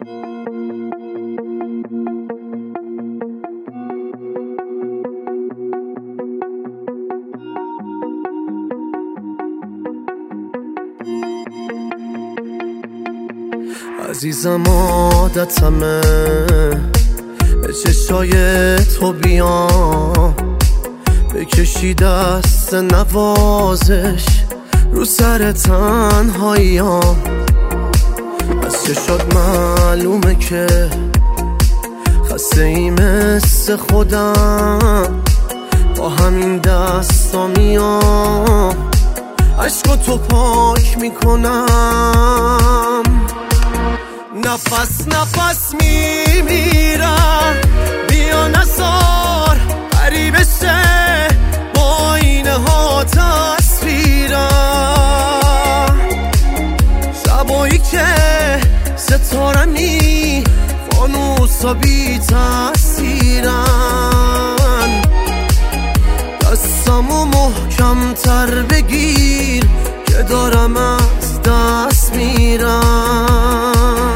عزیزم عادتمه به چشای تو بیام، بکشی دست نوازش رو سر تنهاییام. از چشات معلومه که خسته ای مثل خودم، با همین دستا میام عشق تو پاک میکنم. نفس نفس میمیرم، بیا نزار قریب شه با اینه ها تصویرم. شبایی که ستارمی فانوسا بی تأثیرن، دستمو محکم تر بگیر که دارم از دست میرم.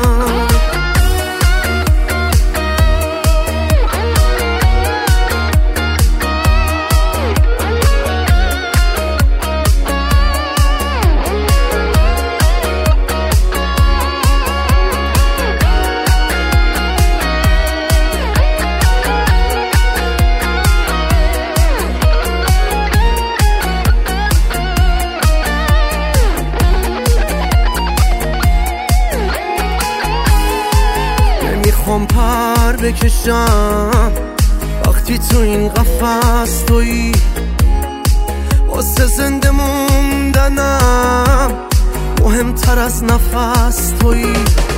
میخوام پر بکشم وقتی تو این قفس تویی، واسه زنده موندنم مهمتر از نفس تویی.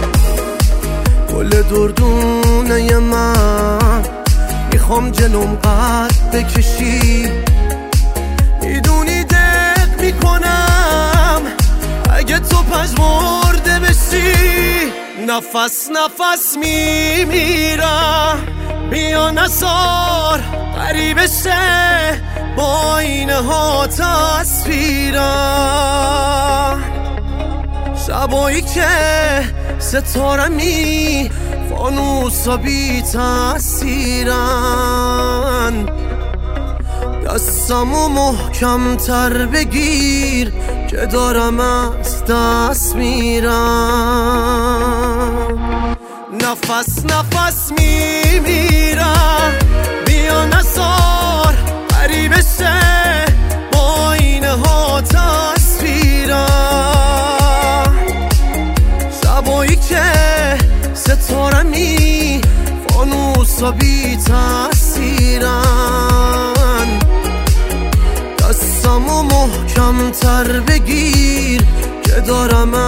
گل دردونه من میخوام جلوم قد بکشی، میدونی دق میکنم اگه تو پژمرده بشی. نفس نفس میمیرم، بیا نزار قریب شه با اینه ها تصویرم. شبایی که ستارمی فانوسا بی تأثیرن، دستمو محکم تر بگیر که دارم از دست میرم. نفس نفس میمیرم، بیا نزار قریب شه با اینه ها تصویرم. شبایی که ستارمی فانوسا بی تأثیرن، دستمو محکم تر بگیر که دارم